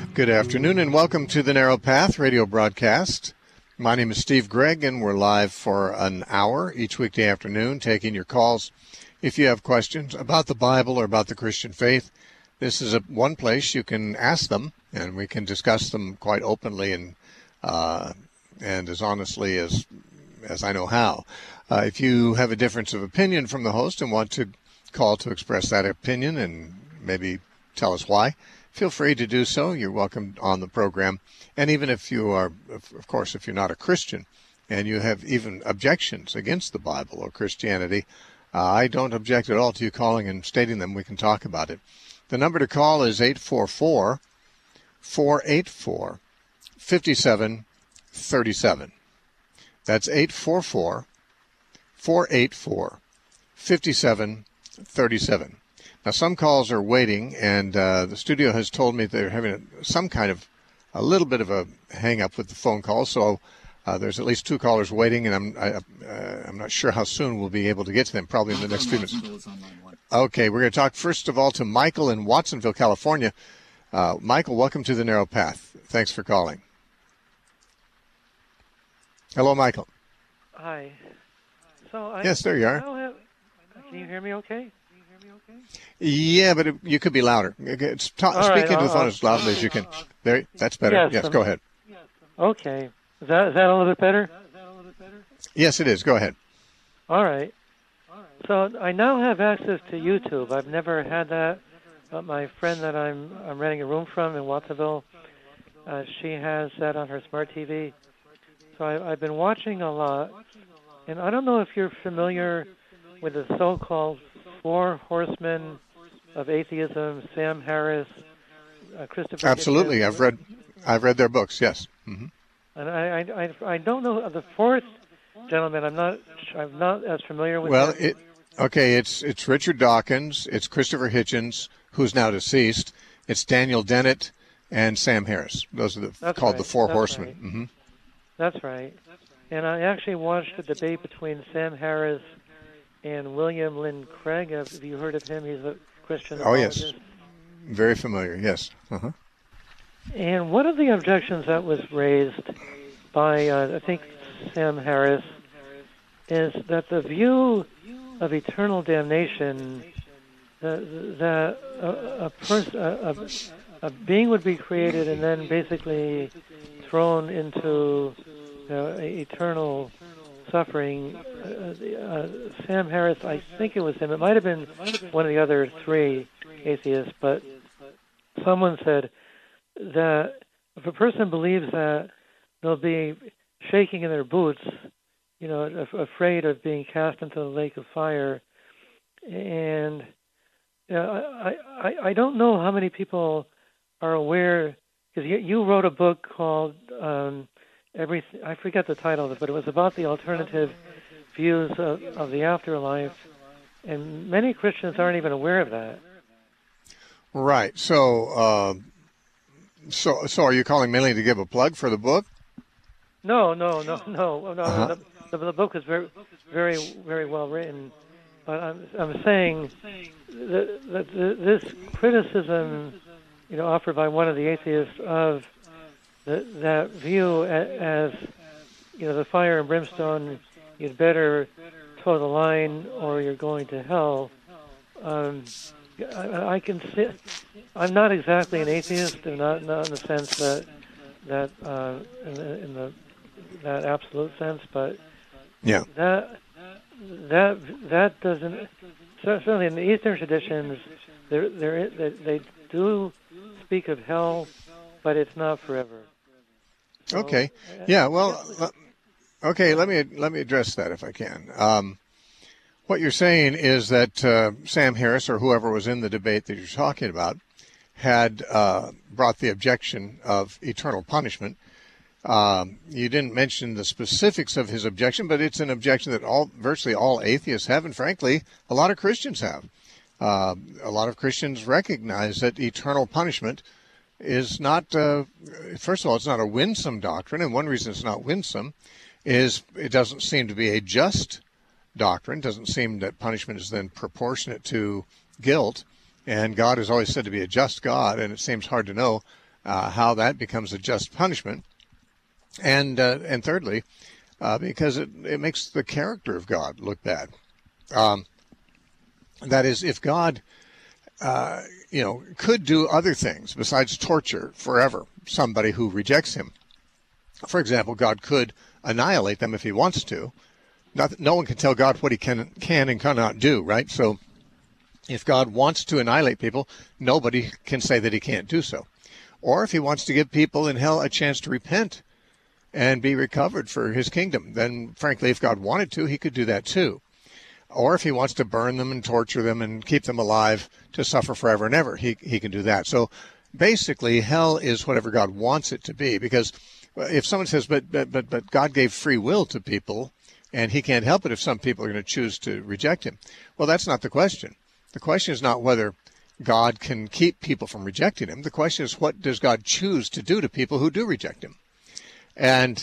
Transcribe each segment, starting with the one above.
Good afternoon and welcome to the Narrow Path radio broadcast. My name is Steve Gregg and we're live for an hour each weekday afternoon taking your calls. If you have questions about the Bible or about the Christian faith, this is one place you can ask them and we can discuss them quite openly and as honestly as I know how. If you have a difference of opinion from the host and want to call to express that opinion and maybe tell us why, feel free to do so. You're welcome on the program. And even if you are, of course, if you're not a Christian and you have even objections against the Bible or Christianity, I don't object at all to you calling and stating them. We can talk about it. The number to call is 844-484-5737. That's 844-484-5737. Now, some calls are waiting, and the studio has told me they're having a little bit of a hang-up with the phone call, so there's at least two callers waiting, and I'm not sure how soon we'll be able to get to them, probably in the next few minutes. Okay, we're going to talk first of all to Michael in Watsonville, California. Michael, welcome to the Narrow Path. Thanks for calling. Hello, Michael. Hi. Yes, there you are. Can you hear me okay? Yeah, but you could be louder. Speak into the phone as loudly as you can. There, that's better. Yes, go ahead. Okay. Is that a little bit better? Yes, it is. Go ahead. All right. So I now have access to YouTube. I've never had that. But my friend that I'm renting a room from in Watsonville, she has that on her smart TV. So I've been watching a lot. And I don't know if you're familiar with the so-called Four Horsemen of Atheism, Sam Harris, Christopher. Absolutely, Hitchens. I've read their books. Yes. Mm-hmm. And I don't know the fourth gentleman. I'm not as familiar with. Well, it's Richard Dawkins, it's Christopher Hitchens, who's now deceased. It's Daniel Dennett and Sam Harris. Those are the Four Horsemen. Right. Mm-hmm. That's right. And I actually watched a debate between Sam Harris and William Lynn Craig. Have you heard of him? He's a Christian apologist. Yes. Very familiar, yes. Uh-huh. And one of the objections that was raised by, I think, Sam Harris, is that the view of eternal damnation, that a being would be created and then basically thrown into eternal suffering. Sam Harris, I think it was him. It might have been one of the other three atheists, but someone said that if a person believes that, they'll be shaking in their boots, afraid of being cast into the lake of fire. And I don't know how many people are aware, because you wrote a book called I forget the title of it, but it was about the alternative views of the afterlife, and many Christians aren't even aware of that. Right. So are you calling mainly to give a plug for the book? No. Uh-huh. The book is very, very, very well written, but I'm saying that this criticism, offered by one of the atheists of that view as, the fire and brimstone, you'd better toe the line or you're going to hell. I can see. I'm not exactly an atheist, and not in the sense that in that absolute sense, but yeah, that doesn't. Certainly in the Eastern traditions, they do speak of hell, but it's not forever. So, okay. Yeah. Well. Okay. Let me address that if I can. What you're saying is that Sam Harris or whoever was in the debate that you're talking about had brought the objection of eternal punishment. You didn't mention the specifics of his objection, but it's an objection that virtually all atheists have, and frankly, a lot of Christians have. A lot of Christians recognize that eternal punishment is not, first of all, it's not a winsome doctrine, and one reason it's not winsome is it doesn't seem to be a just doctrine. It doesn't seem that punishment is then proportionate to guilt, and God is always said to be a just God, and it seems hard to know how that becomes a just punishment. And thirdly, because it makes the character of God look bad. That is, if God, could do other things besides torture forever somebody who rejects him. For example, God could annihilate them if he wants to. No one can tell God what he can and cannot do, right? So if God wants to annihilate people, nobody can say that he can't do so. Or if he wants to give people in hell a chance to repent and be recovered for his kingdom, then frankly, if God wanted to, he could do that too. Or if he wants to burn them and torture them and keep them alive to suffer forever and ever, he can do that. So basically, hell is whatever God wants it to be, because if someone says, but God gave free will to people, and he can't help it if some people are going to choose to reject him. Well, that's not the question. The question is not whether God can keep people from rejecting him. The question is, what does God choose to do to people who do reject him? And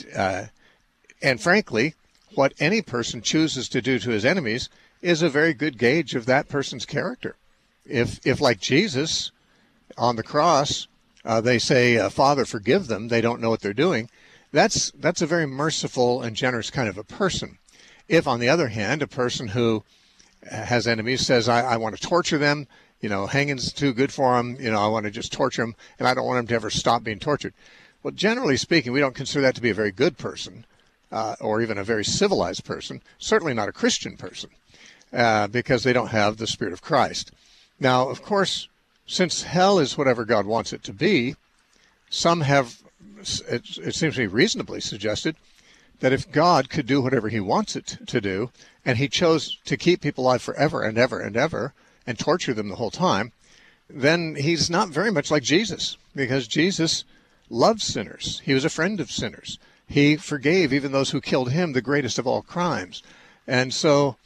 frankly, what any person chooses to do to his enemies is a very good gauge of that person's character. If like Jesus on the cross, they say, Father, forgive them, they don't know what they're doing, that's a very merciful and generous kind of a person. If, on the other hand, a person who has enemies says, I want to torture them, hanging's too good for them, I want to just torture them, and I don't want them to ever stop being tortured. Well, generally speaking, we don't consider that to be a very good person, or even a very civilized person, certainly not a Christian person, because they don't have the Spirit of Christ. Now, of course, since hell is whatever God wants it to be, some have, it seems to me, reasonably suggested that if God could do whatever he wants it to do, and he chose to keep people alive forever and ever and ever, and torture them the whole time, then he's not very much like Jesus, because Jesus loved sinners. He was a friend of sinners. He forgave even those who killed him, the greatest of all crimes. And so,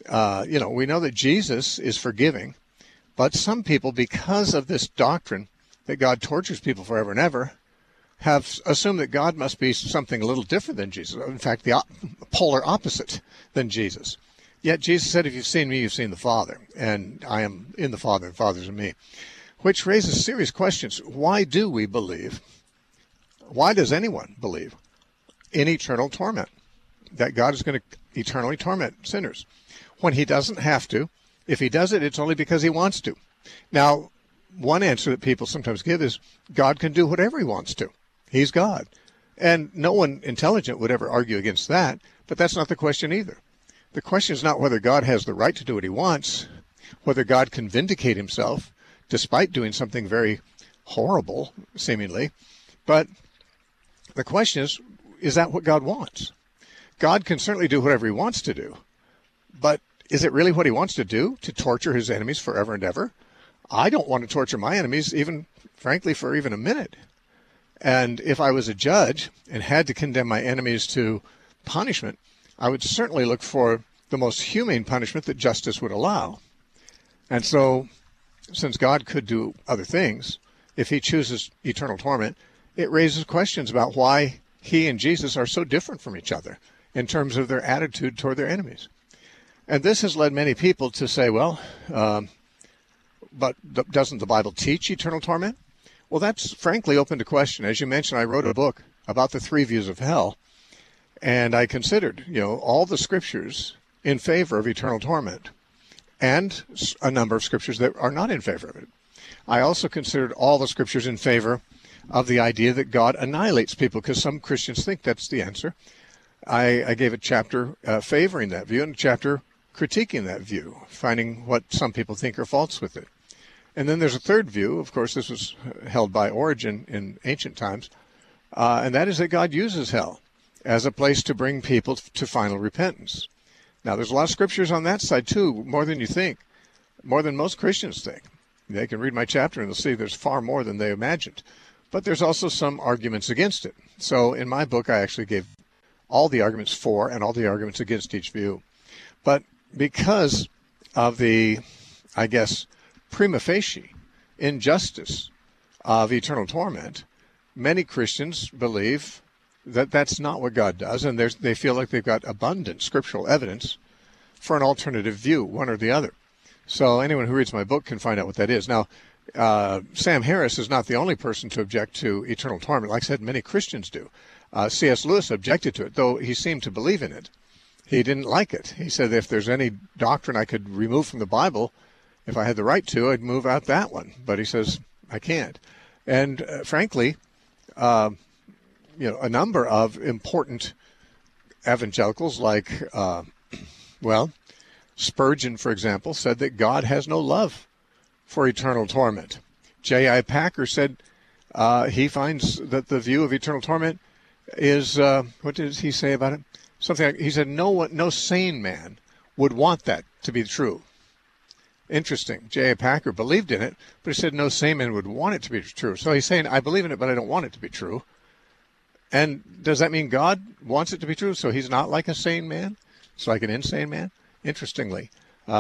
we know that Jesus is forgiving, but some people, because of this doctrine that God tortures people forever and ever, have assumed that God must be something a little different than Jesus. In fact, the polar opposite than Jesus. Yet Jesus said, if you've seen me, you've seen the Father, and I am in the Father, and the Father's in me. Which raises serious questions. Why do we believe, why does anyone believe in eternal torment? That God is going to eternally torment sinners when he doesn't have to. If he does it, it's only because he wants to. Now, one answer that people sometimes give is God can do whatever he wants to. He's God. And no one intelligent would ever argue against that, but that's not the question either. The question is not whether God has the right to do what he wants, whether God can vindicate himself despite doing something very horrible, seemingly, but the question is that what God wants? God can certainly do whatever he wants to do, but is it really what he wants to do, to torture his enemies forever and ever? I don't want to torture my enemies, even, frankly, for even a minute. And if I was a judge and had to condemn my enemies to punishment, I would certainly look for the most humane punishment that justice would allow. And so, since God could do other things, if he chooses eternal torment, it raises questions about why he and Jesus are so different from each other in terms of their attitude toward their enemies. And this has led many people to say, well, but doesn't the Bible teach eternal torment? Well, that's frankly open to question. As you mentioned, I wrote a book about the 3 views of hell, and I considered, all the scriptures in favor of eternal torment and a number of scriptures that are not in favor of it. I also considered all the scriptures in favor of the idea that God annihilates people, because some Christians think that's the answer. I gave a chapter favoring that view and a chapter critiquing that view, finding what some people think are faults with it. And then there's a third view. Of course, this was held by Origen in ancient times, and that is that God uses hell as a place to bring people to final repentance. Now, there's a lot of scriptures on that side, too, more than you think, more than most Christians think. They can read my chapter and they'll see there's far more than they imagined. But there's also some arguments against it. So in my book, I actually gave all the arguments for and all the arguments against each view. But because of the, prima facie injustice of eternal torment, many Christians believe that that's not what God does, and they feel like they've got abundant scriptural evidence for an alternative view, one or the other. So anyone who reads my book can find out what that is. Now, Sam Harris is not the only person to object to eternal torment. Like I said, many Christians do. C.S. Lewis objected to it, though he seemed to believe in it. He didn't like it. He said if there's any doctrine I could remove from the Bible, if I had the right to, I'd move out that one. But he says, I can't. And frankly, a number of important evangelicals like, Spurgeon, for example, said that God has no love for eternal torment. J.I. Packer said he finds that the view of eternal torment is, what did he say about it? Something like, he said no sane man would want that to be true. Interesting. J.I. Packer believed in it, but he said no sane man would want it to be true. So he's saying, I believe in it, but I don't want it to be true. And does that mean God wants it to be true? So he's not like a sane man? It's like an insane man? Interestingly,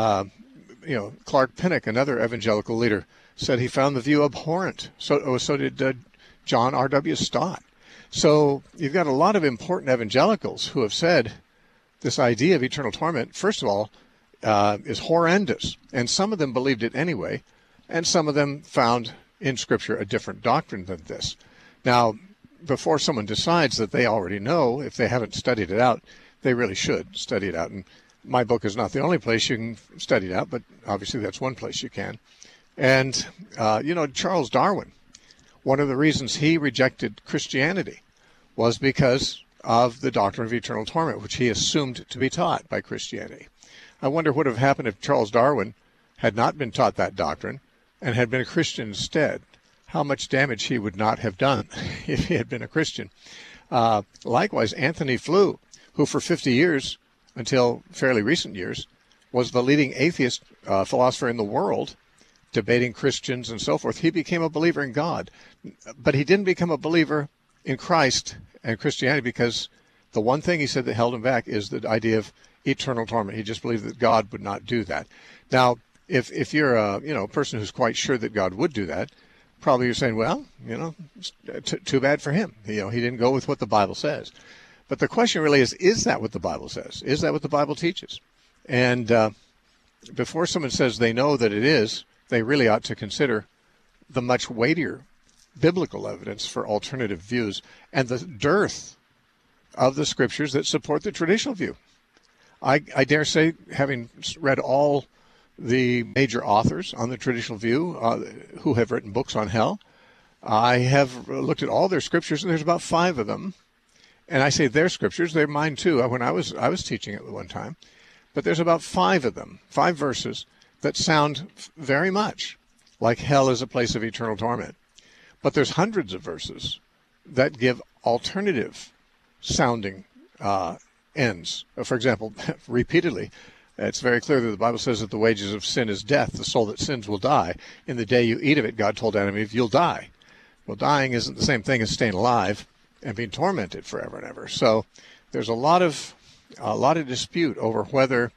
Clark Pinnock, another evangelical leader, said he found the view abhorrent. So did John R.W. Stott. So you've got a lot of important evangelicals who have said this idea of eternal torment, first of all, is horrendous. And some of them believed it anyway, and some of them found in Scripture a different doctrine than this. Now, before someone decides that they already know, if they haven't studied it out, they really should study it out. And my book is not the only place you can study it out, but obviously that's one place you can. And, Charles Darwin, one of the reasons he rejected Christianity was because of the doctrine of eternal torment, which he assumed to be taught by Christianity. I wonder what would have happened if Charles Darwin had not been taught that doctrine and had been a Christian instead. How much damage he would not have done if he had been a Christian. Likewise, Anthony Flew, who for 50 years, until fairly recent years, was the leading atheist philosopher in the world, debating Christians and so forth. He became a believer in God, but he didn't become a believer in Christ and Christianity because the one thing he said that held him back is the idea of eternal torment. He just believed that God would not do that. Now, if you're a person who's quite sure that God would do that, probably you're saying, well, too bad for him. He didn't go with what the Bible says. But the question really is that what the Bible says? Is that what the Bible teaches? And before someone says they know that it is, they really ought to consider the much weightier biblical evidence for alternative views and the dearth of the scriptures that support the traditional view. I dare say, having read all the major authors on the traditional view who have written books on hell, I have looked at all their scriptures, and there's about 5 of them. And I say their scriptures, they're mine too. When I was teaching it at one time. But there's about 5 of them, 5 verses that sound very much like hell is a place of eternal torment. But there's hundreds of verses that give alternative sounding ends. For example, repeatedly, it's very clear that the Bible says that the wages of sin is death. The soul that sins will die. In the day you eat of it, God told Adam and Eve, you'll die. Well, dying isn't the same thing as staying alive and being tormented forever and ever. So there's a lot of dispute over whether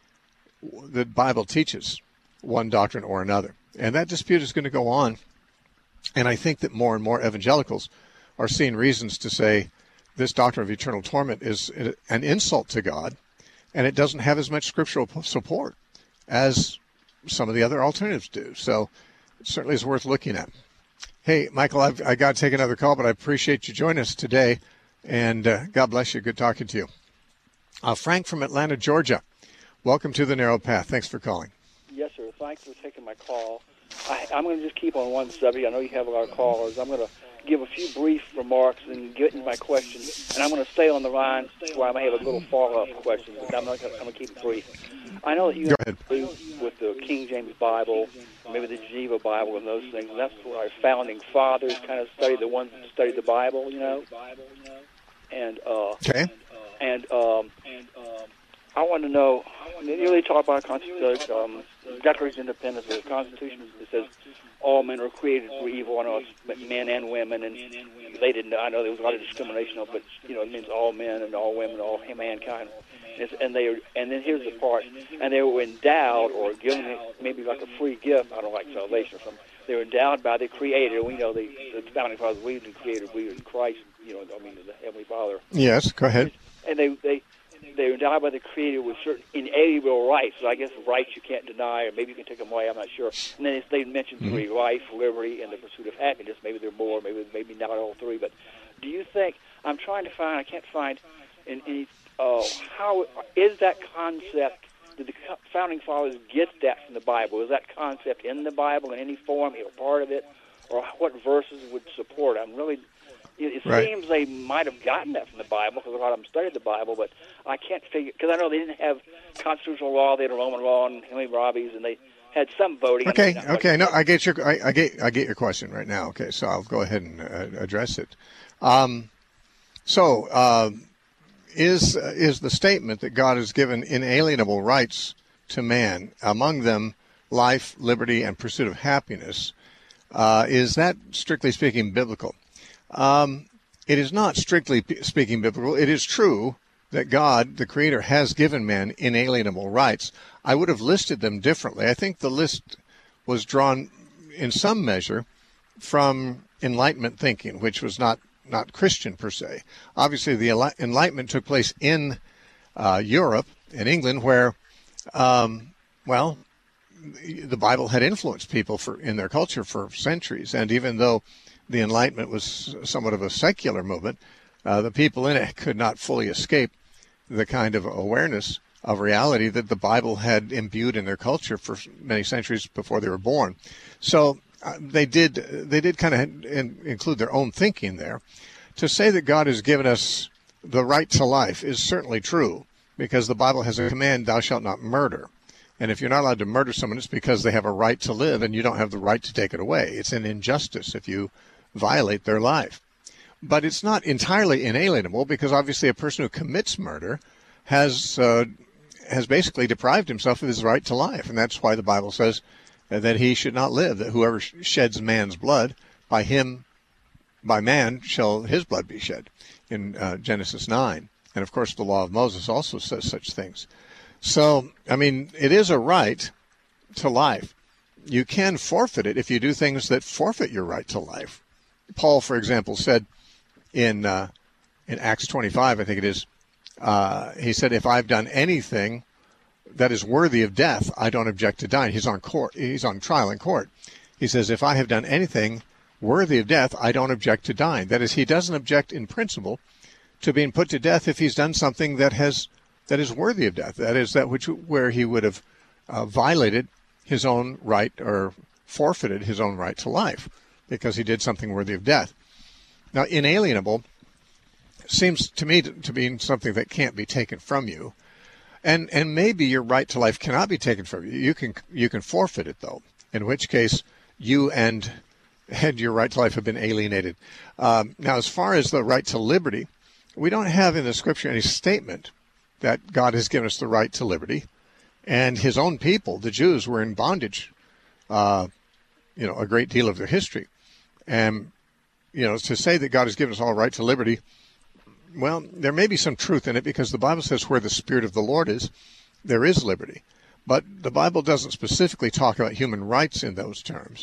the Bible teaches one doctrine or another. And that dispute is going to go on. And I think that more and more evangelicals are seeing reasons to say this doctrine of eternal torment is an insult to God, and it doesn't have as much scriptural support as some of the other alternatives do. So it certainly is worth looking at. Hey, Michael, I got to take another call, but I appreciate you joining us today, and God bless you. Good talking to you. Frank from Atlanta, Georgia. Welcome to The Narrow Path. Thanks for calling. Yes, sir. Thanks for taking my call. I'm going to just keep on one subject. I know you have a lot of callers. I'm going to give a few brief remarks and get into my question. And I'm going to stay on the line where I may have a little follow-up question. I'm going to keep it brief. I know that you agree with the King James Bible, maybe the Geneva Bible and those things. And that's where our founding fathers kind of studied, the ones that studied the Bible, And I want to know, you really talk about Constitution, Declaration of Independence, the Constitution that says all men are created for evil, I know it's men and women, and they didn't. I know there was a lot of discrimination, but it means all men and all women, all mankind. And then here's the part, and they were endowed or given maybe like a free gift. I don't like salvation or something. They were endowed by the Creator. We know the founding fathers believed in the Creator, believed in Christ. The Heavenly Father. Yes, go ahead. And they they're endowed by the Creator with certain inalienable rights. So I guess rights you can't deny, or maybe you can take them away. I'm not sure. And then they mentioned three: life, liberty, and the pursuit of happiness. Maybe there are more. Maybe not all three. But do you think? I'm trying to find. I can't find any. How is that concept? Did the founding fathers get that from the Bible? Is that concept in the Bible in any form, or part of it, or what verses would support? I'm really. It seems they might have gotten that from the Bible because a lot of them studied the Bible, but I can't figure, because I know they didn't have constitutional law, they had Roman law and Henry Robbins, and they had some voting. Okay. No, I get your question right now. Okay, so I'll go ahead and address it. Is the statement that God has given inalienable rights to man, among them life, liberty, and pursuit of happiness, is that strictly speaking biblical? It is not strictly speaking biblical. It is true that God, the Creator, has given man inalienable rights. I would have listed them differently. I think the list was drawn in some measure from Enlightenment thinking, which was not Christian per se. Obviously, the Enlightenment took place in Europe, in England, where, the Bible had influenced people in their culture for centuries. And even though the Enlightenment was somewhat of a secular movement, the people in it could not fully escape the kind of awareness of reality that the Bible had imbued in their culture for many centuries before they were born. So they did kind of include their own thinking there. To say that God has given us the right to life is certainly true, because the Bible has a command, thou shalt not murder. And if you're not allowed to murder someone, it's because they have a right to live and you don't have the right to take it away. It's an injustice if you violate their life. But it's not entirely inalienable, because obviously a person who commits murder has basically deprived himself of his right to life. And that's why the Bible says that he should not live, that whoever sheds man's blood, by man shall his blood be shed, in Genesis 9. And of course the law of Moses also says such things. So, I mean, it is a right to life. You can forfeit it if you do things that forfeit your right to life. Paul, for example, said in Acts 25, I think it is, he said, if I've done anything that is worthy of death, I don't object to dying. He's on trial in court. He says, if I have done anything worthy of death, I don't object to dying. That is, he doesn't object in principle to being put to death if he's done something that is worthy of death. That is, where he would have violated his own right, or forfeited his own right to life, because he did something worthy of death. Now, inalienable seems to me to be something that can't be taken from you, and maybe your right to life cannot be taken from you. You can forfeit it, though, in which case you and your right to life have been alienated. Now, as far as the right to liberty, we don't have in the Scripture any statement that God has given us the right to liberty, and his own people, the Jews, were in bondage, a great deal of their history. And, to say that God has given us all right to liberty, well, there may be some truth in it, because the Bible says where the Spirit of the Lord is, there is liberty. But the Bible doesn't specifically talk about human rights in those terms.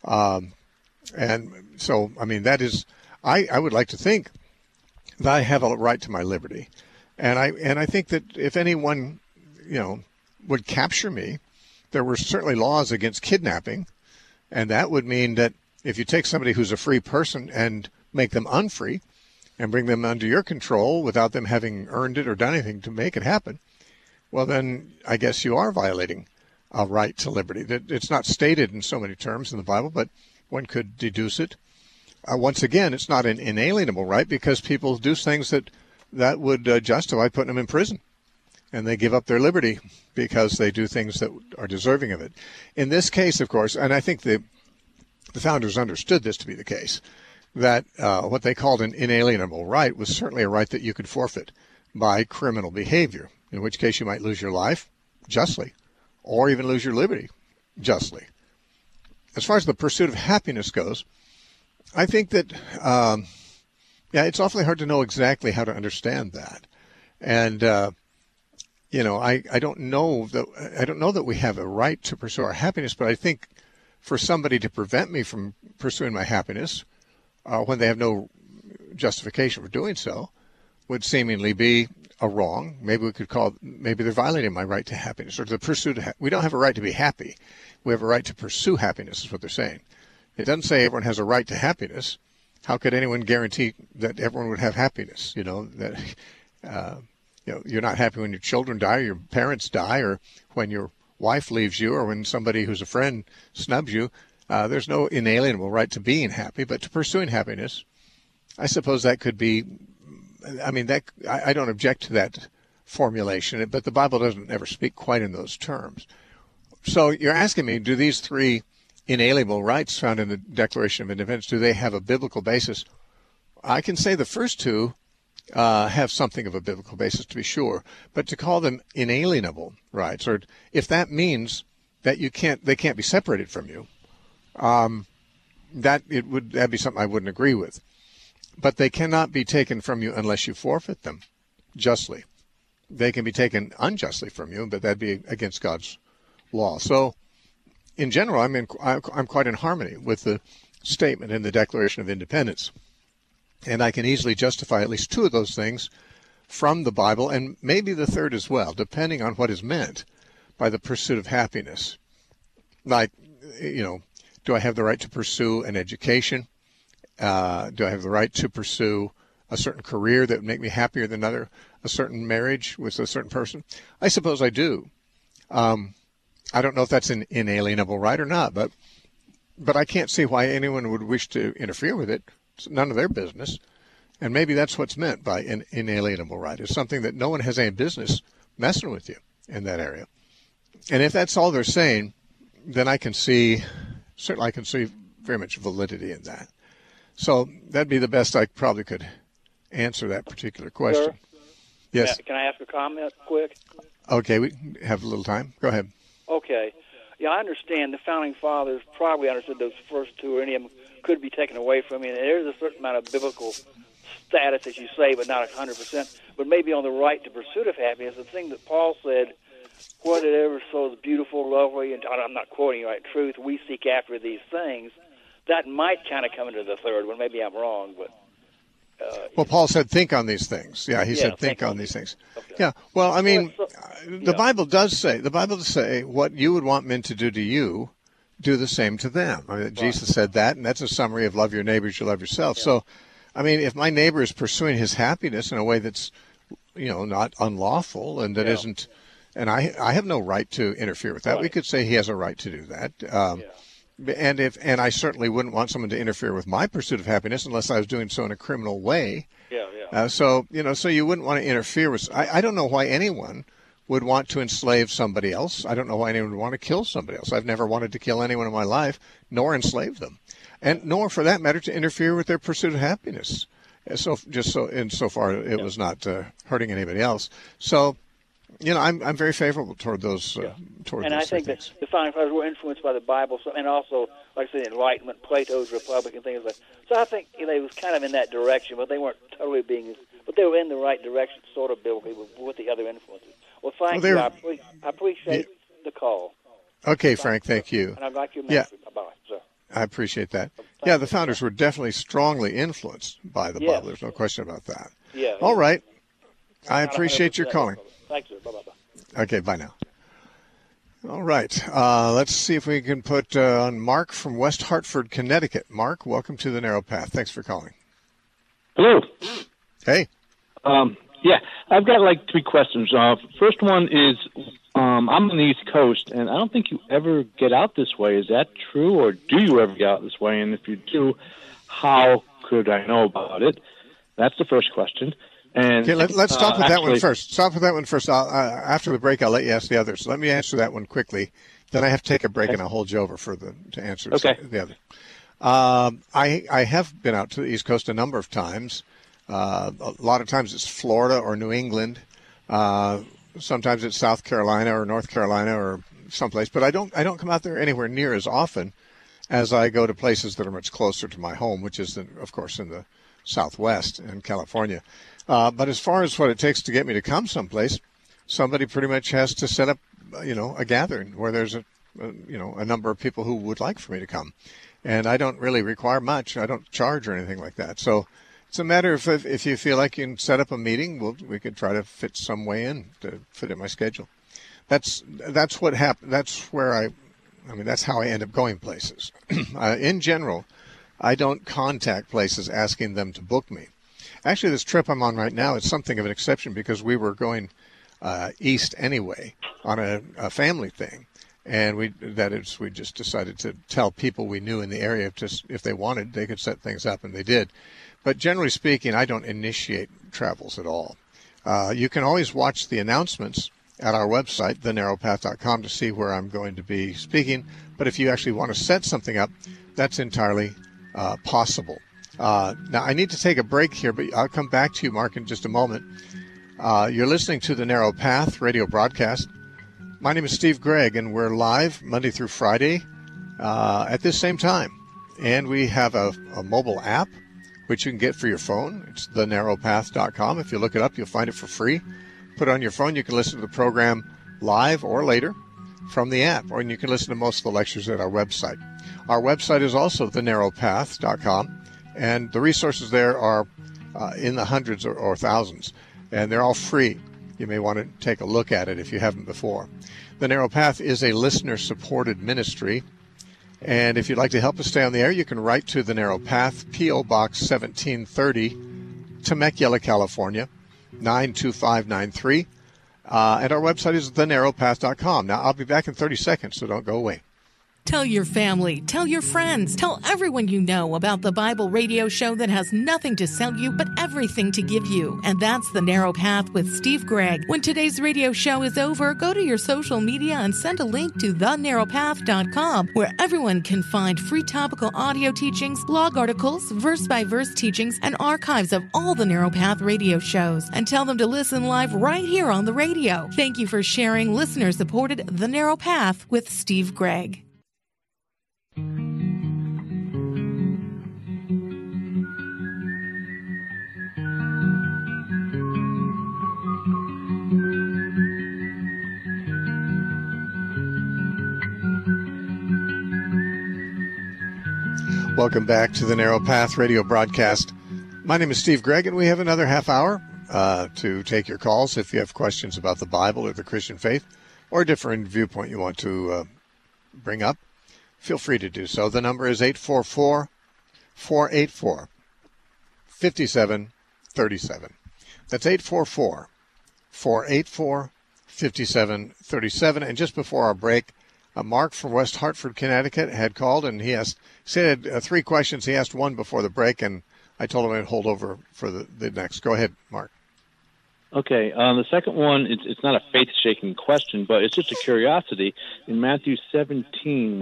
And so, I mean, that is, I would like to think that I have a right to my liberty. And I think that if anyone, would capture me, there were certainly laws against kidnapping. And that would mean that if you take somebody who's a free person and make them unfree and bring them under your control without them having earned it or done anything to make it happen, well, then I guess you are violating a right to liberty. It's not stated in so many terms in the Bible, but one could deduce it. Once again, it's not an inalienable right, because people do things that would justify putting them in prison. And they give up their liberty because they do things that are deserving of it. In this case, of course, and I think the founders understood this to be the case, that what they called an inalienable right was certainly a right that you could forfeit by criminal behavior, in which case you might lose your life justly, or even lose your liberty justly. As far as the pursuit of happiness goes, I think that, it's awfully hard to know exactly how to understand that. And, I don't know that we have a right to pursue our happiness, but I think for somebody to prevent me from pursuing my happiness when they have no justification for doing so would seemingly be a wrong. Maybe they're violating my right to happiness or the pursuit of we don't have a right to be happy. We have a right to pursue happiness is what they're saying. It doesn't say everyone has a right to happiness. How could anyone guarantee that everyone would have happiness? You're not happy when your children die or your parents die or when your wife leaves you or when somebody who's a friend snubs you. There's no inalienable right to being happy, but to pursuing happiness, I suppose that could be, I don't object to that formulation, but the Bible doesn't ever speak quite in those terms. So you're asking me, do these three inalienable rights found in the Declaration of Independence, do they have a biblical basis? I can say the first two have something of a biblical basis, to be sure, but to call them inalienable rights, or if that means that they can't be separated from you, that'd be something I wouldn't agree with. But they cannot be taken from you unless you forfeit them justly. They can be taken unjustly from you, but that'd be against God's law. So, in general, I'm quite in harmony with the statement in the Declaration of Independence. And I can easily justify at least two of those things from the Bible, and maybe the third as well, depending on what is meant by the pursuit of happiness. Like, do I have the right to pursue an education? Do I have the right to pursue a certain career that would make me happier than a certain marriage with a certain person? I suppose I do. I don't know if that's an inalienable right or not, but I can't see why anyone would wish to interfere with it. It's none of their business. And maybe that's what's meant by an inalienable right. It's something that no one has any business messing with you in that area. And if that's all they're saying, then I can see very much validity in that. So that'd be the best I probably could answer that particular question. Sir? Yes. Can I ask a comment quick? Okay, we have a little time. Go ahead. Okay. Yeah, I understand the Founding Fathers probably understood those first two, or any of them could be taken away from you. And there's a certain amount of biblical status, as you say, but not 100%. But maybe on the right to pursuit of happiness, the thing that Paul said, whatever so is beautiful, lovely, and I'm not quoting right, truth, we seek after these things. That might kind of come into the third one. Maybe I'm wrong, but... Well, Paul said, think on these things. Yeah, he said, think on these things. Okay. Yeah, well, the Bible does say, what you would want men to do to you, do the same to them. Right. Jesus said that, and that's a summary of love your neighbors, you love yourself. Yeah. So, if my neighbor is pursuing his happiness in a way that's, not unlawful and that isn't, and I have no right to interfere with that. Right. We could say he has a right to do that. And I certainly wouldn't want someone to interfere with my pursuit of happiness unless I was doing so in a criminal way. So you wouldn't want to interfere with. I don't know why anyone would want to enslave somebody else. I don't know why anyone would want to kill somebody else. I've never wanted to kill anyone in my life, nor enslave them, and nor, for that matter, to interfere with their pursuit of happiness. Insofar it was not hurting anybody else. So. I'm very favorable toward those. And I think that the Founding Fathers were influenced by the Bible, and also, like I said, Enlightenment, Plato's Republic, and things like that. So I think they was kind of in that direction, but they weren't totally but they were in the right direction, sort of, biblically, with the other influences. Well, thank you. I appreciate the call. Okay, Frank, thank you. And I'd like your message. Bye-bye, sir. I appreciate that. The Founders were definitely strongly influenced by the Bible. There's no question about that. Yeah. All right. I appreciate your calling. Thanks, sir. Bye-bye. Okay, bye now. All right. Let's see if we can put on Mark from West Hartford, Connecticut. Mark, welcome to the Narrow Path. Thanks for calling. Hello. Hey. I've got three questions. First one is, I'm on the East Coast, and I don't think you ever get out this way. Is that true, or do you ever get out this way? And if you do, how could I know about it? That's the first question. And okay, let's stop with that one first. Stop with that one first. After the break, I'll let you ask the others. Let me answer that one quickly. Then I have to take a break, and I'll hold you over to answer the other. I have been out to the East Coast a number of times. A lot of times it's Florida or New England. Sometimes it's South Carolina or North Carolina or someplace. But I don't come out there anywhere near as often as I go to places that are much closer to my home, which is, of course, in the Southwest in California. But as far as what it takes to get me to come someplace, somebody pretty much has to set up, a gathering where there's a number of people who would like for me to come. And I don't really require much. I don't charge or anything like that. So It's a matter of if you feel like you can set up a meeting, we could try to fit some way in to fit in my schedule. That's what happened. That's where that's how I end up going places. In general, I don't contact places asking them to book me. Actually, this trip I'm on right now is something of an exception because we were going east anyway on a family thing, and we just decided to tell people we knew in the area if they wanted, they could set things up, and they did. But generally speaking, I don't initiate travels at all. You can always watch the announcements at our website, thenarrowpath.com, to see where I'm going to be speaking. But if you actually want to set something up, that's entirely possible. Now, I need to take a break here, but I'll come back to you, Mark, in just a moment. You're listening to the Narrow Path radio broadcast. My name is Steve Gregg, and we're live Monday through Friday at this same time. And we have a mobile app, which you can get for your phone. It's thenarrowpath.com. If you look it up, you'll find it for free. Put it on your phone. You can listen to the program live or later from the app, or you can listen to most of the lectures at our website. Our website is also thenarrowpath.com, and the resources there are in the hundreds or thousands, and they're all free. You may want to take a look at it if you haven't before. The Narrow Path is a listener-supported ministry, and if you'd like to help us stay on the air, you can write to The Narrow Path, P.O. Box 1730, Temecula, California, 92593. And our website is thenarrowpath.com. Now, I'll be back in 30 seconds, so don't go away. Tell your family, tell your friends, tell everyone you know about the Bible radio show that has nothing to sell you but everything to give you. And that's The Narrow Path with Steve Gregg. When today's radio show is over, go to your social media and send a link to thenarrowpath.com, where everyone can find free topical audio teachings, blog articles, verse-by-verse teachings, and archives of all the Narrow Path radio shows. And tell them to listen live right here on the radio. Thank you for sharing listener-supported The Narrow Path with Steve Gregg. Welcome back to the Narrow Path radio broadcast. My name is Steve Gregg, and we have another half hour to take your calls if you have questions about the Bible or the Christian faith or a different viewpoint you want to bring up. Feel free to do so. The number is 844-484-5737. That's 844-484-5737. And just before our break, Mark from West Hartford, Connecticut, had called, and he said 3 questions. He asked one before the break, and I told him I'd hold over for the next. Go ahead, Mark. Okay. The second one, it's not a faith-shaking question, but it's just a curiosity. In Matthew 17,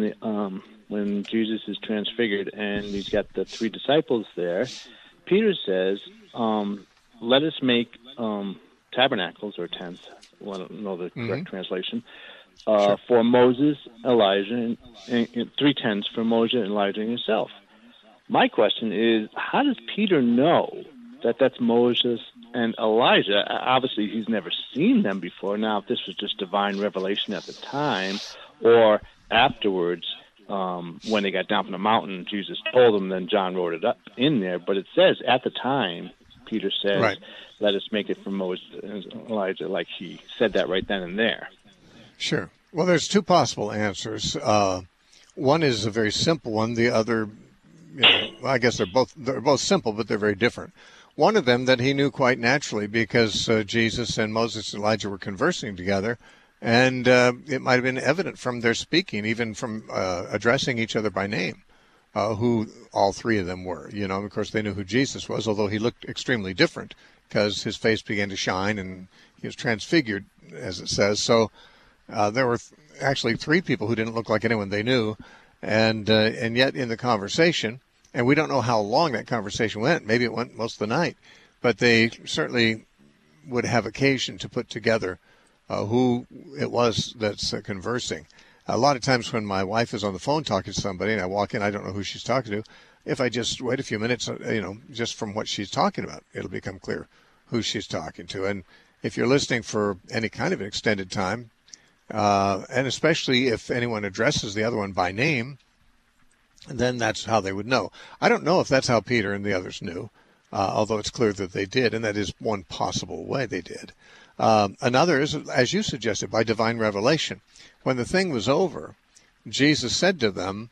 when Jesus is transfigured and he's got the 3 disciples there, Peter says, "Let us make tabernacles or tents." I want to know the correct translation. Sure. For Moses, Elijah, and 3 tents for Moses, Elijah, and yourself. My question is, how does Peter know that that's Moses and Elijah? Obviously, he's never seen them before. Now, if this was just divine revelation at the time or afterwards, when they got down from the mountain, Jesus told them, then John wrote it up in there. But it says at the time, Peter says, right, let us make it for Moses and Elijah, like he said that right then and there. Sure. Well, there's 2 possible answers. One is a very simple one. The other, I guess they're both simple, but they're very different. One of them that he knew quite naturally because Jesus and Moses and Elijah were conversing together, and it might have been evident from their speaking, even from addressing each other by name, who all 3 of them were. Of course, they knew who Jesus was, although he looked extremely different because his face began to shine and he was transfigured, as it says. So there were actually 3 people who didn't look like anyone they knew, and yet in the conversation, and we don't know how long that conversation went. Maybe it went most of the night, but they certainly would have occasion to put together who it was that's conversing. A lot of times when my wife is on the phone talking to somebody and I walk in, I don't know who she's talking to. If I just wait a few minutes, just from what she's talking about, it'll become clear who she's talking to. And if you're listening for any kind of an extended time, and especially if anyone addresses the other one by name, then that's how they would know. I don't know if that's how Peter and the others knew. although it's clear that they did, and that is one possible way they did. Another is, as you suggested, by divine revelation. When the thing was over, Jesus said to them,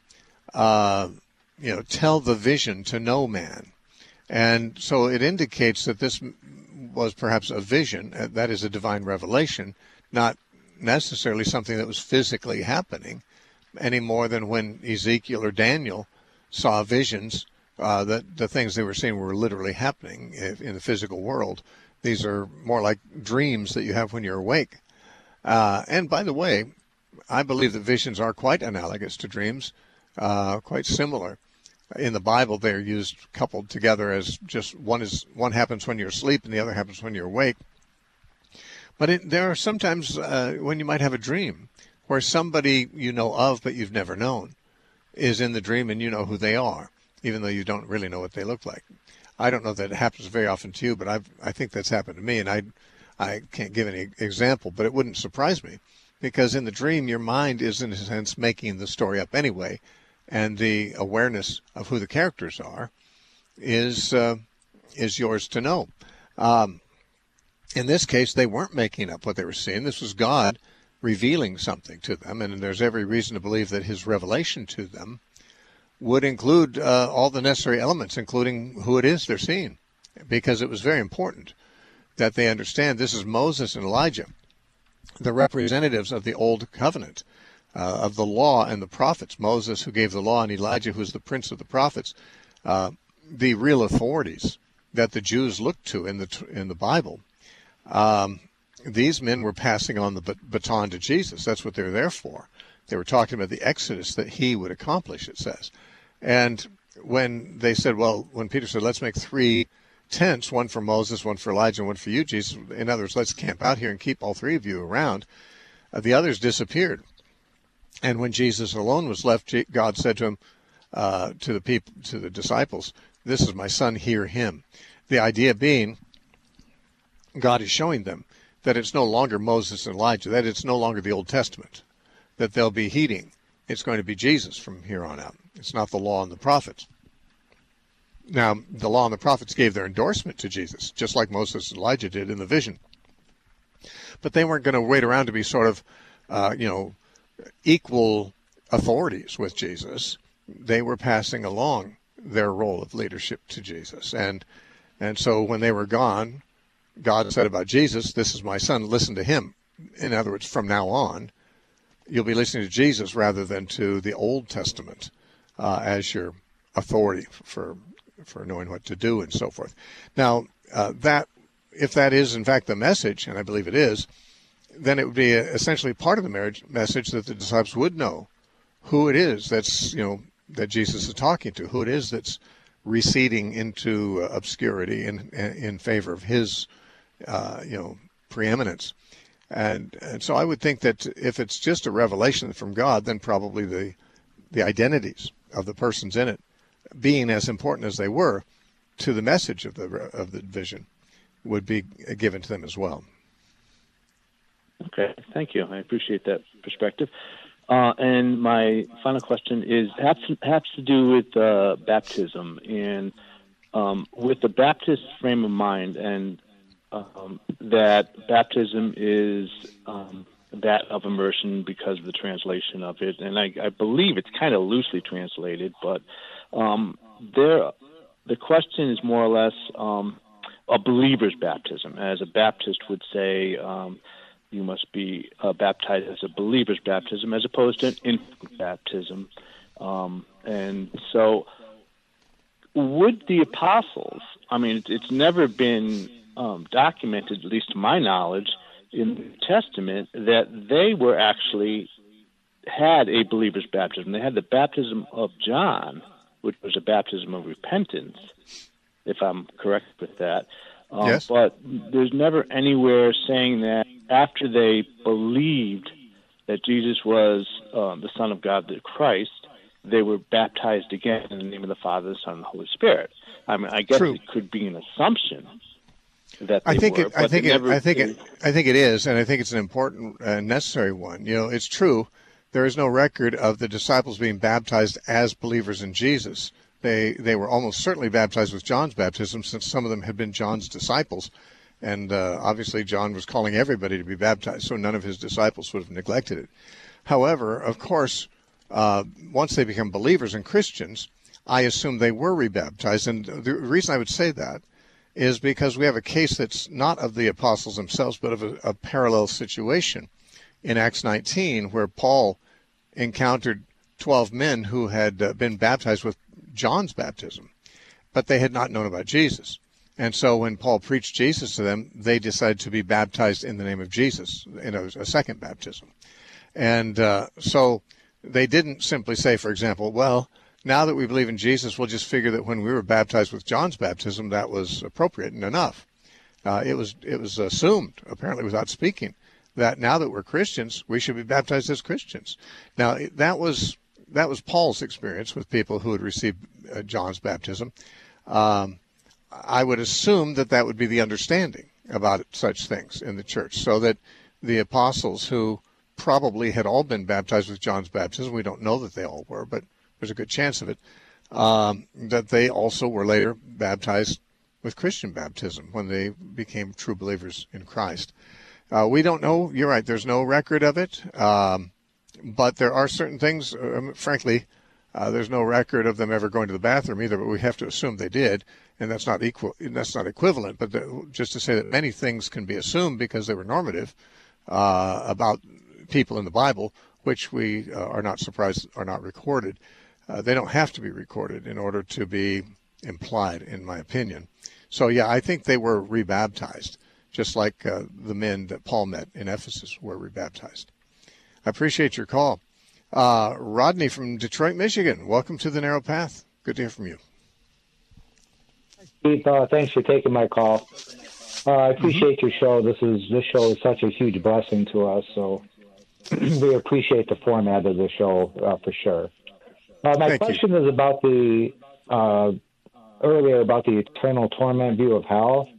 tell the vision to no man. And so it indicates that this was perhaps a vision, that is a divine revelation, not necessarily something that was physically happening, any more than when Ezekiel or Daniel saw visions, that the things they were seeing were literally happening in the physical world. These are more like dreams that you have when you're awake. And by the way, I believe that visions are quite analogous to dreams, quite similar. In the Bible, they're used coupled together as just one happens when you're asleep and the other happens when you're awake. But there are sometimes when you might have a dream where somebody you know of but you've never known is in the dream and you know who they are, even though you don't really know what they look like. I don't know that it happens very often to you, but I think that's happened to me, and I can't give any example, but it wouldn't surprise me, because in the dream your mind is in a sense making the story up anyway, and the awareness of who the characters are is yours to know. In this case, they weren't making up what they were seeing. This was God revealing something to them, and there's every reason to believe that his revelation to them would include all the necessary elements, including who it is they're seeing, because it was very important that they understand this is Moses and Elijah, the representatives of the Old Covenant, of the law and the prophets. Moses, who gave the law, and Elijah, who is the prince of the prophets, the real authorities that the Jews looked to in the Bible. These men were passing on the baton to Jesus. That's what they were there for. They were talking about the Exodus that he would accomplish, it says. And when they said, when Peter said, let's make 3 tents, one for Moses, one for Elijah, and one for you, Jesus, in other words, let's camp out here and keep all 3 of you around, the others disappeared. And when Jesus alone was left, God said to him, to the disciples, this is my son, hear him. The idea being, God is showing them that it's no longer Moses and Elijah, that it's no longer the Old Testament that they'll be heeding. It's going to be Jesus from here on out. It's not the law and the prophets. Now, the law and the prophets gave their endorsement to Jesus, just like Moses and Elijah did in the vision. But they weren't going to wait around to be sort of, equal authorities with Jesus. They were passing along their role of leadership to Jesus. And so when they were gone, God said about Jesus, this is my son, listen to him. In other words, from now on, you'll be listening to Jesus rather than to the Old Testament as your authority for knowing what to do and so forth. Now, if that is in fact the message, and I believe it is, then it would be essentially part of the message that the disciples would know who it is that's, that Jesus is talking to, who it is that's receding into obscurity in favor of his, preeminence. And so I would think that if it's just a revelation from God, then probably the identities of the persons in it, being as important as they were to the message of the vision, would be given to them as well. Okay, thank you. I appreciate that perspective. And my final question has to do with baptism, and with the Baptist frame of mind, and that baptism is that of immersion because of the translation of it. And I believe it's kind of loosely translated, but the question is more or less a believer's baptism. As a Baptist would say, you must be baptized as a believer's baptism as opposed to an infant baptism. And so would the apostles, it's never been documented, at least to my knowledge, in the New Testament, that they were actually had a believer's baptism. They had the baptism of John, which was a baptism of repentance, if I'm correct with that. Yes. But there's never anywhere saying that after they believed that Jesus was the Son of God, the Christ, they were baptized again in the name of the Father, the Son, and the Holy Spirit. I guess True. It could be an assumption that they I think were. it is, and I think it's an important and necessary one. It's true. There is no record of the disciples being baptized as believers in Jesus They were almost certainly baptized with John's baptism, since some of them had been John's disciples. And obviously John was calling everybody to be baptized, so none of his disciples would have neglected it. However, of course, once they become believers and Christians, I assume they were rebaptized. And the reason I would say that is because we have a case that's not of the apostles themselves, but of a parallel situation in Acts 19, where Paul encountered 12 men who had been baptized with John's baptism, but they had not known about Jesus. And so when Paul preached Jesus to them, they decided to be baptized in the name of Jesus in a second baptism. And so they didn't simply say, for example, well, now that we believe in Jesus, we'll just figure that when we were baptized with John's baptism, that was appropriate and enough. It was assumed, apparently without speaking, that now that we're Christians, we should be baptized as Christians. Now, that was Paul's experience with people who had received John's baptism. I would assume that would be the understanding about such things in the church, so that the apostles, who probably had all been baptized with John's baptism, we don't know that they all were, but there's a good chance of it, that they also were later baptized with Christian baptism when they became true believers in Christ. We don't know. You're right. There's no record of it, but there are certain things, frankly, there's no record of them ever going to the bathroom either, but we have to assume they did, and that's not equivalent. But just to say that many things can be assumed because they were normative about people in the Bible, which we are not surprised are not recorded. They don't have to be recorded in order to be implied, in my opinion. So, yeah, I think they were rebaptized, just like the men that Paul met in Ephesus were rebaptized. I appreciate your call. Rodney from Detroit, Michigan, welcome to the Narrow Path. Good to hear from you. Steve, thanks for taking my call. I appreciate your show. This show is such a huge blessing to us, so we appreciate the format of the show for sure. My question is about the earlier about the eternal torment view of hell.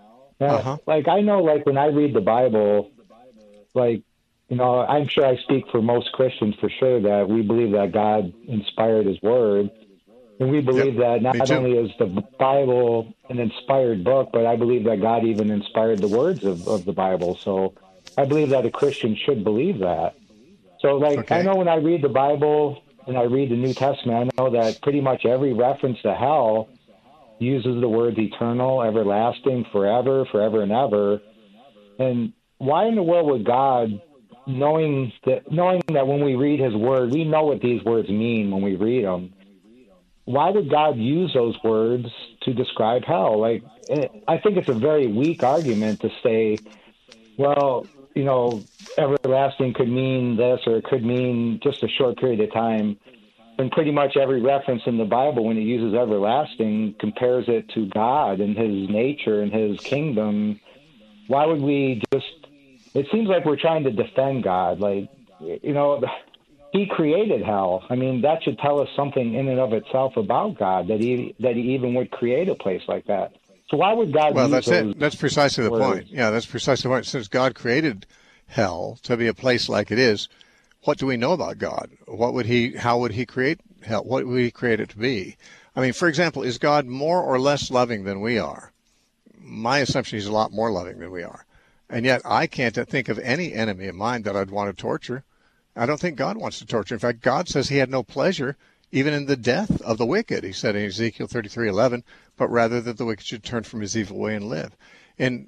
Like, I know, like, when I read the Bible, like, you know, I'm sure I speak for most Christians for sure that we believe that God inspired his word. And we believe that not only is the Bible an inspired book, but I believe that God even inspired the words of the Bible. So I believe that a Christian should believe that. So, like, I know when I read the Bible and I read the New Testament, I know that pretty much every reference to hell uses the words eternal, everlasting, forever, forever and ever. And why in the world would God, knowing that when we read his word, we know what these words mean when we read them, why would God use those words to describe hell? Like, I think it's a very weak argument to say, well, you know, everlasting could mean this, or it could mean just a short period of time. And pretty much every reference in the Bible, when it uses everlasting, compares it to God and his nature and his kingdom. Why would we just, it seems like we're trying to defend God. Like, you know, he created hell. I mean, that should tell us something in and of itself about God, that he even would create a place like that. So why would God use that's those it. That's precisely the words? point. Yeah, that's precisely the point. Since God created hell to be a place like it is, what do we know about God? How would he create hell? What would he create it to be? I mean, for example, is God more or less loving than we are? My assumption is he's a lot more loving than we are. And yet I can't think of any enemy of mine that I'd want to torture. I don't think God wants to torture. In fact, God says he had no pleasure even in the death of the wicked. He said in Ezekiel 33:11, but rather that the wicked should turn from his evil way and live. In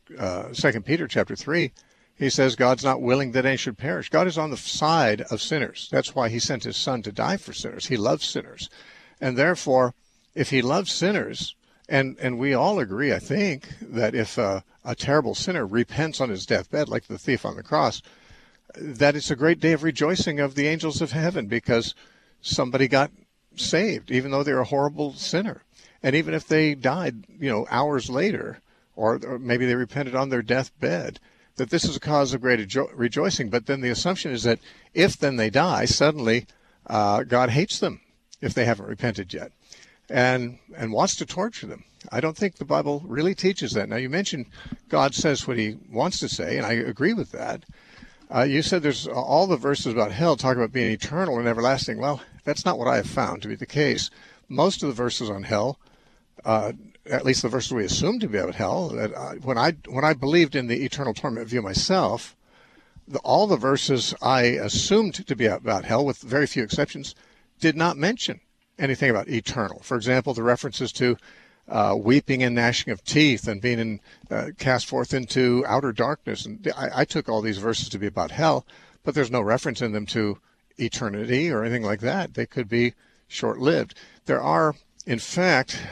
2 Peter chapter 3, he says God's not willing that any should perish. God is on the side of sinners. That's why he sent his son to die for sinners. He loves sinners. And therefore, if he loves sinners, and we all agree, I think, that if a terrible sinner repents on his deathbed, like the thief on the cross, that it's a great day of rejoicing of the angels of heaven because somebody got saved, even though they're a horrible sinner. And even if they died, hours later, or maybe they repented on their deathbed, that this is a cause of great rejoicing. But then the assumption is that if then they die, suddenly God hates them if they haven't repented yet and wants to torture them. I don't think the Bible really teaches that. Now, you mentioned God says what he wants to say, and I agree with that. You said there's all the verses about hell talk about being eternal and everlasting. Well, that's not what I have found to be the case. most of the verses on hell, at least the verses we assume to be about hell, when I believed in the eternal torment view myself, all the verses I assumed to be about hell, with very few exceptions, did not mention anything about eternal. For example, the references to weeping and gnashing of teeth and being cast forth into outer darkness. And I took all these verses to be about hell, but there's no reference in them to eternity or anything like that. They could be short-lived. There are, in fact,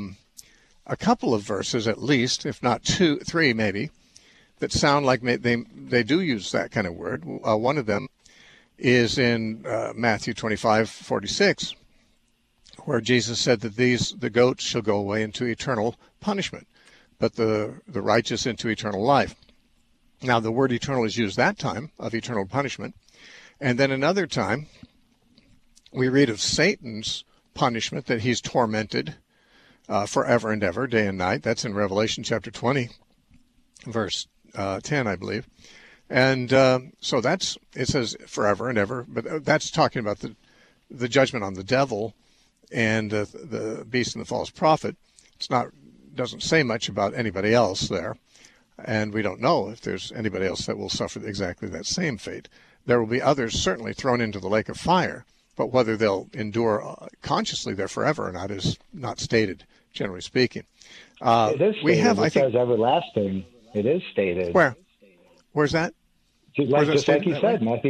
a couple of verses at least, if not three maybe, that sound like they do use that kind of word. One of them is in Matthew 25:46, where Jesus said that the goats shall go away into eternal punishment, but the righteous into eternal life. Now, the word eternal is used that time, of eternal punishment. And then another time, we read of Satan's punishment, that he's tormented forever and ever, day and night. That's in Revelation chapter 20, verse 10, I believe. And so it says forever and ever, but that's talking about the judgment on the devil and the beast and the false prophet. Doesn't say much about anybody else there, and we don't know if there's anybody else that will suffer exactly that same fate. There will be others certainly thrown into the lake of fire, but whether they'll endure consciously there forever or not is not stated, generally speaking. It is stated. It says everlasting. It is stated. Where's that? Just like you said, Matthew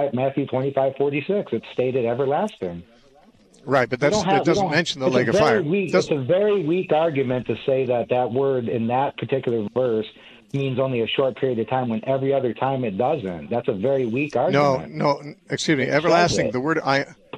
25:46. It's stated everlasting. Right, but that doesn't mention the lake of fire. It's a very weak argument to say that word in that particular verse means only a short period of time when every other time it doesn't. That's a very weak argument. No, excuse me. Everlasting, the word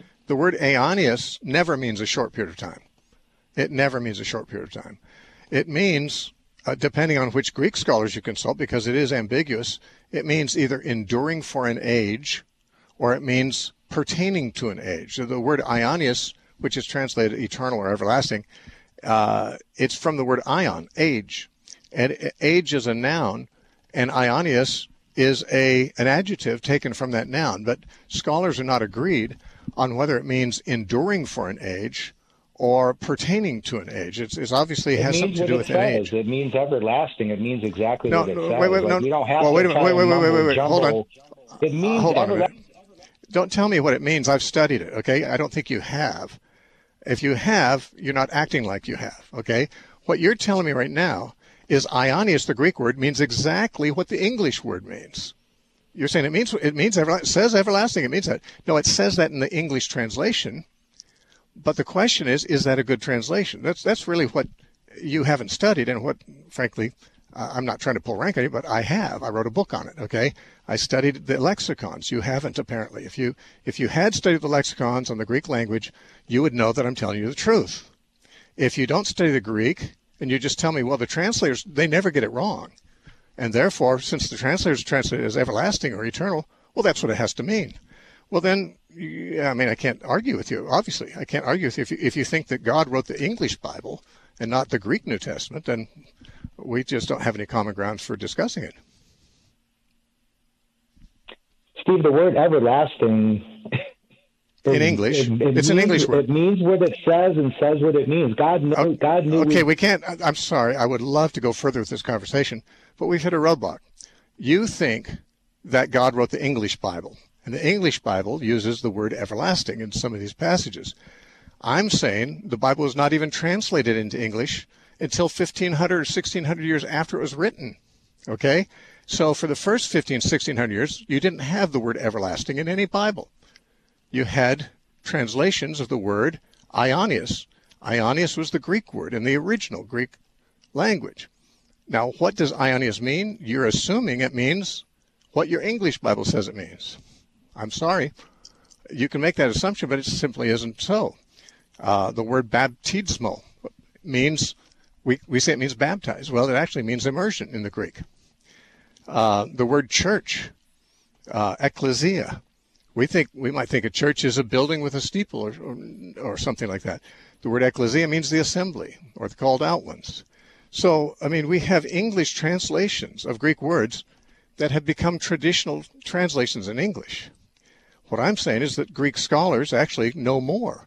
aeonius never means a short period of time. It never means a short period of time. It means, depending on which Greek scholars you consult, because it is ambiguous, it means either enduring for an age, or it means pertaining to an age. So the word aionius, which is translated eternal or everlasting, it's from the word aion, age. And age is a noun, and aionius is an adjective taken from that noun. But scholars are not agreed on whether it means enduring for an age or pertaining to an age. It obviously has something to do with an age. It means everlasting. It means exactly what it says. Wait, we don't have wait a minute. Hold on. It means hold on a minute. Don't tell me what it means. I've studied it, okay? I don't think you have. If you have, you're not acting like you have, okay? What you're telling me right now is aionius, the Greek word, means exactly what the English word means. You're saying it says everlasting. It means that. No, it says that in the English translation. But the question is that a good translation? That's really what you haven't studied, and what, frankly, I'm not trying to pull rank on you, but I have. I wrote a book on it, okay? I studied the lexicons. You haven't, apparently. If you had studied the lexicons on the Greek language, you would know that I'm telling you the truth. If you don't study the Greek, and you just tell me, well, the translators, they never get it wrong. And therefore, since the translators translate it as everlasting or eternal, well, that's what it has to mean. Well, then, I can't argue with you, obviously. I can't argue with you. If you think that God wrote the English Bible and not the Greek New Testament, then we just don't have any common grounds for discussing it. Steve, the word everlasting... in English, it's an English word. It means what it says and says what it means. God knew. Okay, we can't. I'm sorry. I would love to go further with this conversation, but we've hit a roadblock. You think that God wrote the English Bible, and the English Bible uses the word everlasting in some of these passages. I'm saying the Bible was not even translated into English until 1,500 or 1,600 years after it was written. Okay? So for the first 1,600 years, you didn't have the word everlasting in any Bible. You had translations of the word aionius. Aionius was the Greek word in the original Greek language. Now, what does aionius mean? You're assuming it means what your English Bible says it means. I'm sorry. You can make that assumption, but it simply isn't so. The word baptismo means, we say it means baptized. Well, it actually means immersion in the Greek. The word church, ecclesia, we might think a church is a building with a steeple or something like that. The word ecclesia means the assembly or the called out ones. So, we have English translations of Greek words that have become traditional translations in English. What I'm saying is that Greek scholars actually know more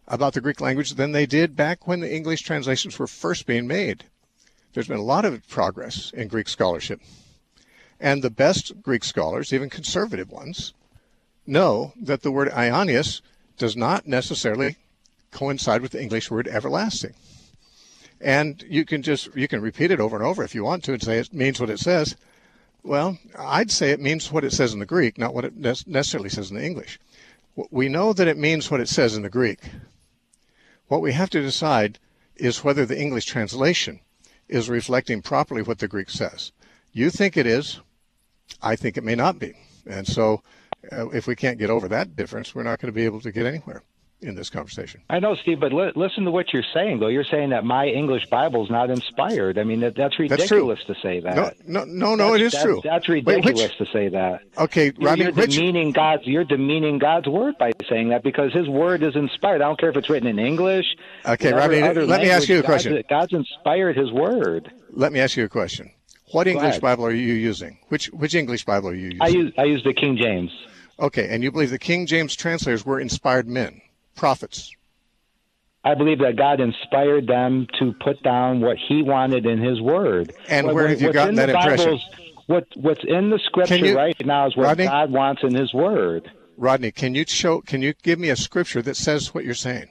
about the Greek language than they did back when the English translations were first being made. There's been a lot of progress in Greek scholarship. And the best Greek scholars, even conservative ones, know that the word aionios does not necessarily coincide with the English word everlasting. And you can repeat it over and over if you want to and say it means what it says. Well, I'd say it means what it says in the Greek, not what it necessarily says in the English. We know that it means what it says in the Greek. What we have to decide is whether the English translation is reflecting properly what the Greek says. You think it is. I think it may not be. And so if we can't get over that difference, we're not going to be able to get anywhere in this conversation. I know, Steve, but listen to what you're saying, though. You're saying that my English Bible is not inspired. I mean, that's ridiculous to say that. No, it is true. That's ridiculous to say that. Okay, Rodney, you're demeaning God's word by saying that, because his word is inspired. I don't care if it's written in English. Okay, Rodney, let me ask you a question. God's inspired his word. Let me ask you a question. What English Bible are you using? Which English Bible are you using? I use the King James. Okay, and you believe the King James translators were inspired men, prophets? I believe that God inspired them to put down what he wanted in his word. And where have you gotten that impression? What's in the scripture right now is what Rodney, God wants in his word. Rodney, can you give me a scripture that says what you're saying?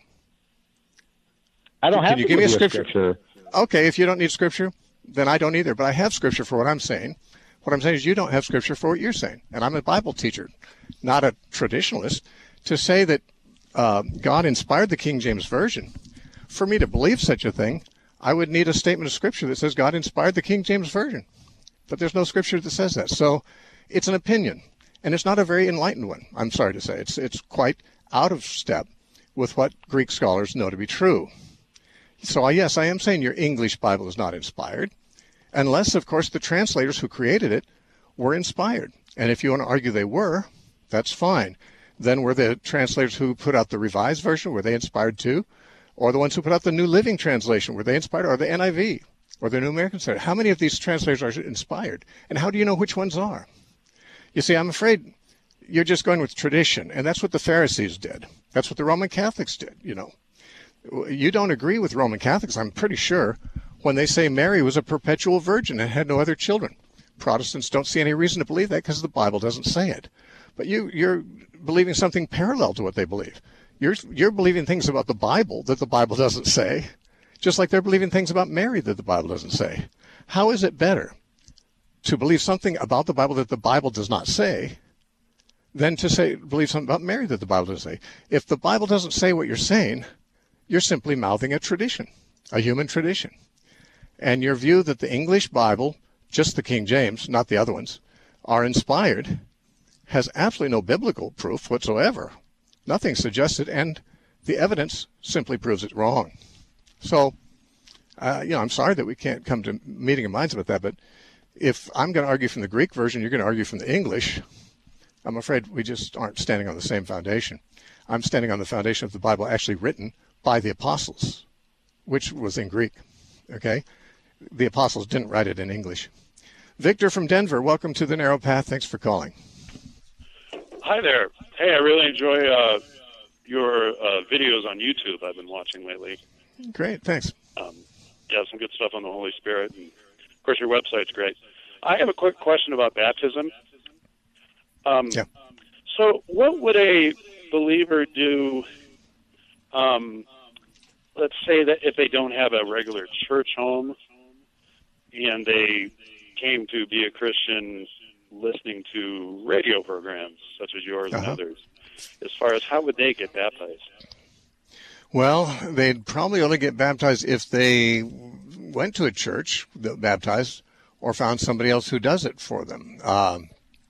I don't have to give me a scripture. Okay, if you don't need scripture, then I don't either. But I have scripture for what I'm saying. What I'm saying is you don't have scripture for what you're saying. And I'm a Bible teacher, not a traditionalist. To say that God inspired the King James Version, for me to believe such a thing, I would need a statement of scripture that says God inspired the King James Version. But there's no scripture that says that. So it's an opinion, and it's not a very enlightened one, I'm sorry to say. It's quite out of step with what Greek scholars know to be true. So yes, I am saying your English Bible is not inspired, unless, of course, the translators who created it were inspired. And if you want to argue they were, that's fine. Then were the translators who put out the Revised Version, were they inspired too? Or the ones who put out the New Living Translation, were they inspired? Or the NIV? Or the New American Standard? How many of these translators are inspired? And how do you know which ones are? You see, I'm afraid you're just going with tradition, and that's what the Pharisees did. That's what the Roman Catholics did, you know. You don't agree with Roman Catholics, I'm pretty sure, when they say Mary was a perpetual virgin and had no other children. Protestants don't see any reason to believe that because the Bible doesn't say it. But you're believing something parallel to what they believe. You're believing things about the Bible that the Bible doesn't say, just like they're believing things about Mary that the Bible doesn't say. How is it better to believe something about the Bible that the Bible does not say than to believe something about Mary that the Bible doesn't say? If the Bible doesn't say what you're saying, you're simply mouthing a tradition, a human tradition. And your view that the English Bible, just the King James, not the other ones, are inspired has absolutely no biblical proof whatsoever. Nothing suggested, and the evidence simply proves it wrong. So, I'm sorry that we can't come to meeting of minds about that, but if I'm going to argue from the Greek version, you're going to argue from the English, I'm afraid we just aren't standing on the same foundation. I'm standing on the foundation of the Bible actually written by the apostles, which was in Greek, okay? The apostles didn't write it in English. Victor from Denver, welcome to The Narrow Path. Thanks for calling. Hi there. Hey, I really enjoy your videos on YouTube I've been watching lately. Great, thanks. Some good stuff on the Holy Spirit. And, of course, your website's great. I have a quick question about baptism. Yeah. So what would a believer do, let's say that if they don't have a regular church home and they came to be a Christian listening to radio programs such as yours and others, as far as how would they get baptized? Well, they'd probably only get baptized if they went to a church that baptized or found somebody else who does it for them. I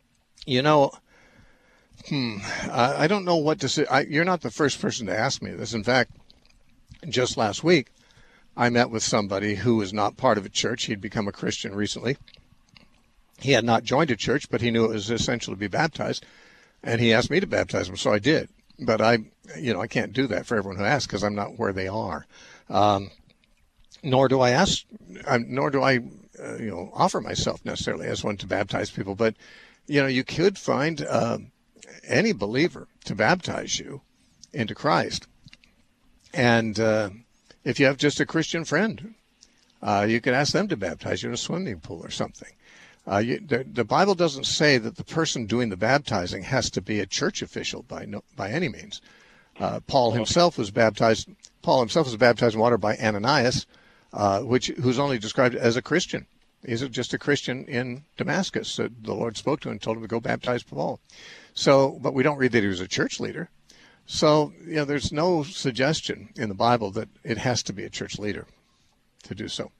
don't know what to say. You're not the first person to ask me this. In fact, just last week, I met with somebody who was not part of a church. He'd become a Christian recently. He had not joined a church, but he knew it was essential to be baptized, and he asked me to baptize him, so I did. But I can't do that for everyone who asks because I'm not where they are. Nor do I offer myself necessarily as one to baptize people. But, you could find any believer to baptize you into Christ. And if you have just a Christian friend, you can ask them to baptize you in a swimming pool or something. The Bible doesn't say that the person doing the baptizing has to be a church official by any means. Paul himself was baptized in water by Ananias, who's only described as a Christian. He's just a Christian in Damascus. The Lord spoke to him and told him to go baptize Paul. So, but we don't read that he was a church leader. So, there's no suggestion in the Bible that it has to be a church leader to do so.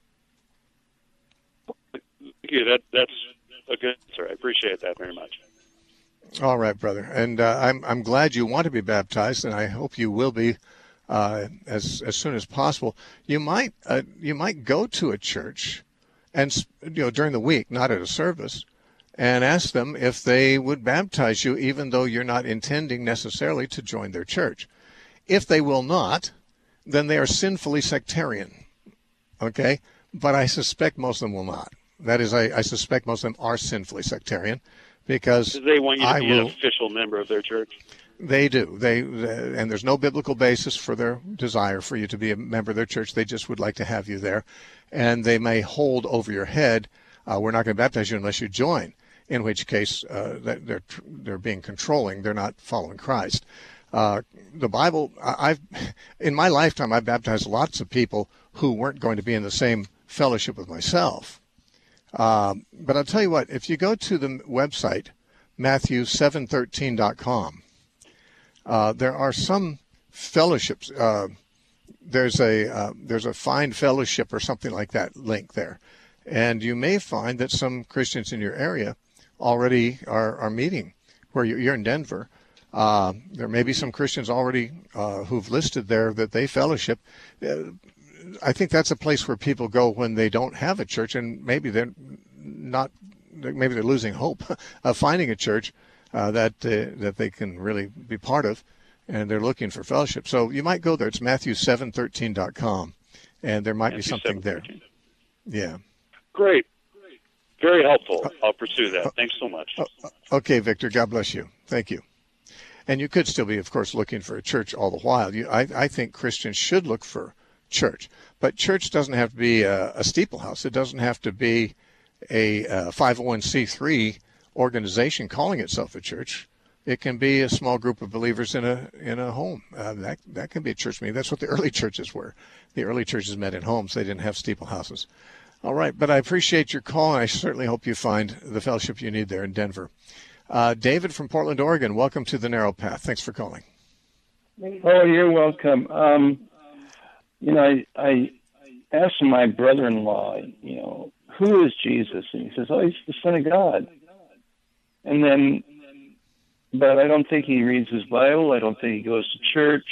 Thank you. That's a good answer. I appreciate that very much. All right, brother. And I'm glad you want to be baptized, and I hope you will be as soon as possible. You might go to a church, and during the week, not at a service, and ask them if they would baptize you, even though you're not intending necessarily to join their church. If they will not, then they are sinfully sectarian. Okay? But I suspect most of them will not. That is, I suspect most of them are sinfully sectarian, because they want you to be an official member of their church. They do. And there's no biblical basis for their desire for you to be a member of their church. They just would like to have you there. And they may hold over your head, we're not going to baptize you unless you join, in which case they're being controlling. They're not following Christ. The Bible, in my lifetime, I've baptized lots of people who weren't going to be in the same fellowship with myself. But I'll tell you what, if you go to the website, Matthew713.com, there are some fellowships. There's a Find Fellowship or something like that link there. And you may find that some Christians in your area already are meeting. Where you're in Denver, there may be some Christians already who've listed there that they fellowship. I think that's a place where people go when they don't have a church, and maybe they're losing hope of finding a church that they can really be part of, and they're looking for fellowship. So you might go there. It's Matthew713.com, and there might be something there. Yeah. Great. Very helpful. I'll pursue that. Thanks so much. Okay, Victor. God bless you. Thank you. And you could still be, of course, looking for a church all the while. I think Christians should look for church, but church doesn't have to be a steeplehouse. It doesn't have to be a 501c3 organization calling itself a church. It can be a small group of believers in a home. That can be a church meeting. That's what the early churches were. The early churches met in homes. They didn't have steeplehouses. All right, but I appreciate your call, and I certainly hope you find the fellowship you need there in Denver. David from Portland, Oregon, welcome to the Narrow Path. Thanks for calling. Oh, you're welcome. I asked my brother-in-law, who is Jesus? And he says, oh, he's the Son of God. And then, but I don't think he reads his Bible. I don't think he goes to church.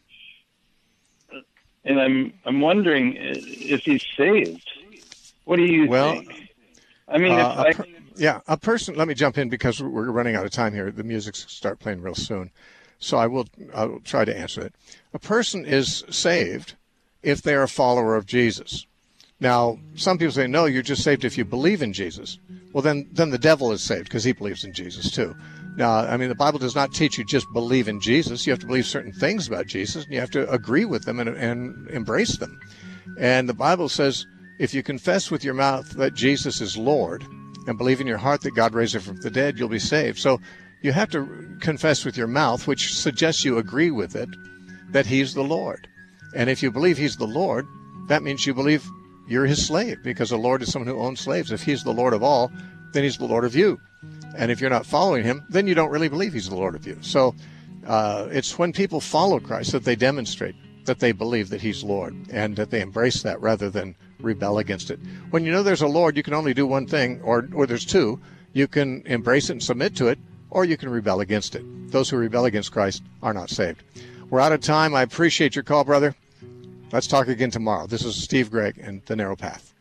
And I'm wondering if he's saved. What do you think? I mean, a person, let me jump in because we're running out of time here. The music's start playing real soon. So I'll try to answer it. A person is saved if they are a follower of Jesus. Now, some people say, no, you're just saved if you believe in Jesus. Well, then the devil is saved because he believes in Jesus too. Now, I mean, the Bible does not teach you just believe in Jesus. You have to believe certain things about Jesus, and you have to agree with them and embrace them. And the Bible says, if you confess with your mouth that Jesus is Lord and believe in your heart that God raised him from the dead, you'll be saved. So you have to confess with your mouth, which suggests you agree with it, that he's the Lord. And if you believe he's the Lord, that means you believe you're his slave, because a Lord is someone who owns slaves. If he's the Lord of all, then he's the Lord of you. And if you're not following him, then you don't really believe he's the Lord of you. So it's when people follow Christ that they demonstrate that they believe that he's Lord, and that they embrace that rather than rebel against it. When you know there's a Lord, you can only do one thing, or there's two. You can embrace it and submit to it, or you can rebel against it. Those who rebel against Christ are not saved. We're out of time. I appreciate your call, brother. Let's talk again tomorrow. This is Steve Gregg and The Narrow Path.